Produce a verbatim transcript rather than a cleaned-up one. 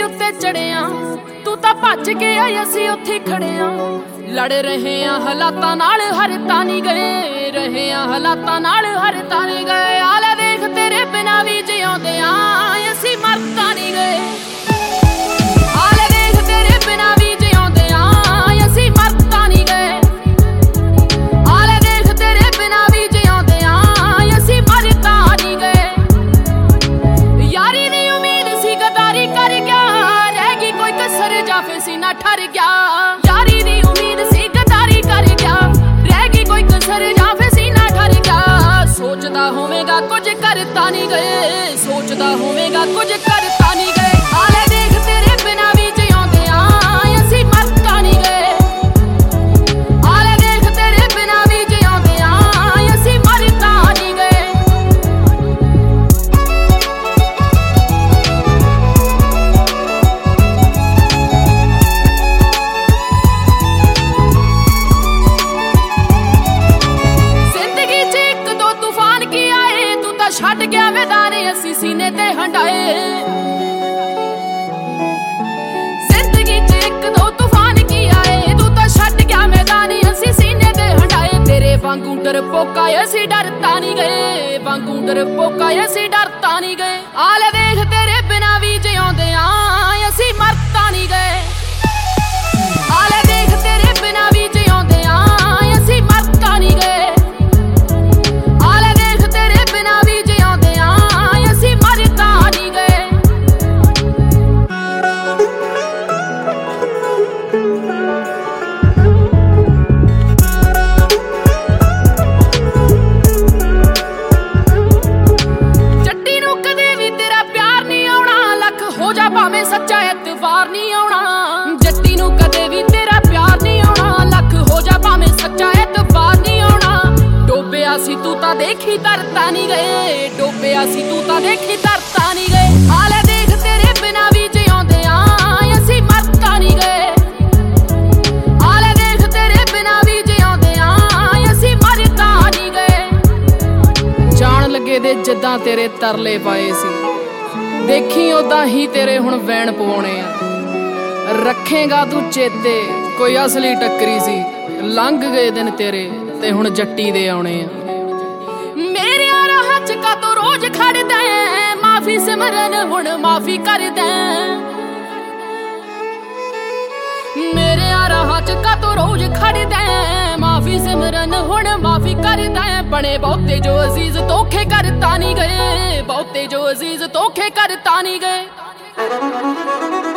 उत्ते चढ़िया तू तां भज के आई असीं उत्थे खड़िया लड़ रहे आ हालातां नाल हर तानी गए रहे आ हालातां नाल हर तानी गए आले देख तेरे बिना भी जिउंदे आ असीं मर तां नहीं गए आले देख तेरे बिना भी जिउंदे आ असीं मर तां नहीं गए आले देख तेरे बिना भी जिउंदे आ असीं मर तां नहीं गए यारी दी उम्मीद सी गदारी कर गया रह गई कोई कसर जा फिर सीना ठर गया यारी दी उम्मीद सी गदारी कर गया रह गई कोई कसर जा फिर सीना ठर गया सोचदा होवेगा कुछ करता नहीं गए सोचदा होवेगा कुछ करता नहीं गए आले देख तेरे बिना भी जिउंदे आ असीं मर तां नहीं गए आले देख तेरे बिना भी जिउंदे आ असीं मर तां नहीं गए जिंदगी च एक दो तूफान की आए तू तां छड्ड गया मैदान असीं सीने ते हंडाए जिंदगी च एक दो तूफान की आए तू तां छड्ड गया मैदान असीं सीने ते हंडाए तेरे वांगू डरपोका असीं डरता नहीं गए वांगू डरपोका असीं डरता नहीं गए आले देख तेरे बिना भी जिउंदे आ असीं मरता नहीं गए आले देख तेरे बिना भी जिउंदे आ असीं मरता नहीं गए आले देख तेरे बिना भी जिउंदे आ असीं मरता नहीं गए जट्टी नूं कदे भी तेरा प्यार नहीं आउणा लख हो जा भावें सच्चा एतबार नहीं आउणा जट्टी नूं कदे भी तेरा प्यार नहीं आउणा लख हो जा भावें सच्चा एतबार नहीं आउणा डोबिया सी तू तां देखी तरता नहीं गए डोबिया सी तू तां देखी तरता नहीं गए आले देख तेरे बिना भी जिउंदे आ असीं मरता नहीं गए आले देख तेरे बिना भी जिउंदे आ असीं मरता नहीं गए जान लगे दे जिद्दां तेरे तरले पाए सी देखी उदां ही तेरे हुण वैण पवाउणे आ रखेगा तू चेते कोई असली टक्करी सी लंघ गए दिन तेरे ते हुण जट्टी दे आउणे आ मेरे राह च का तू रोज खड़दा माफी सिमरन हुण माफी करदा मेरे राह च का तू रोज खड़दा माफी सिमरन हुण माफी करदा बने बहुते जो अजीज धोखे करता नहीं गए बहुते जो अजीज धोखे करता नहीं गए